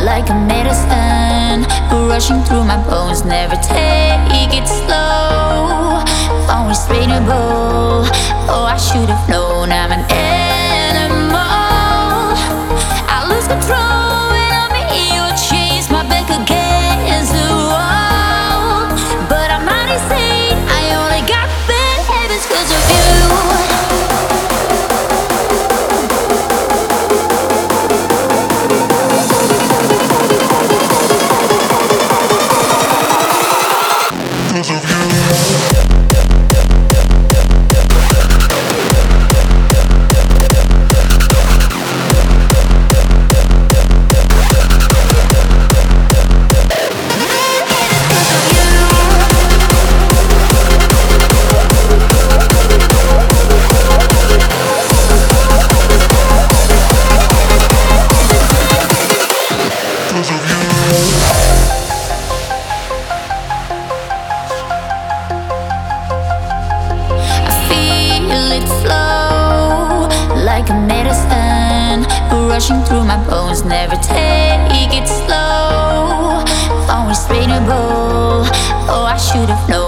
like a medicine, rushing through my bones. Never take it slow, always trainable. Oh, I should have known I'm an animal. I lose control when I'm in your chains, my back against the wall. But I'm not insane, I only got bad habits 'cause of you. Like a medicine, rushing through my bones. Never take it slow, always trainable. Oh, I should have known.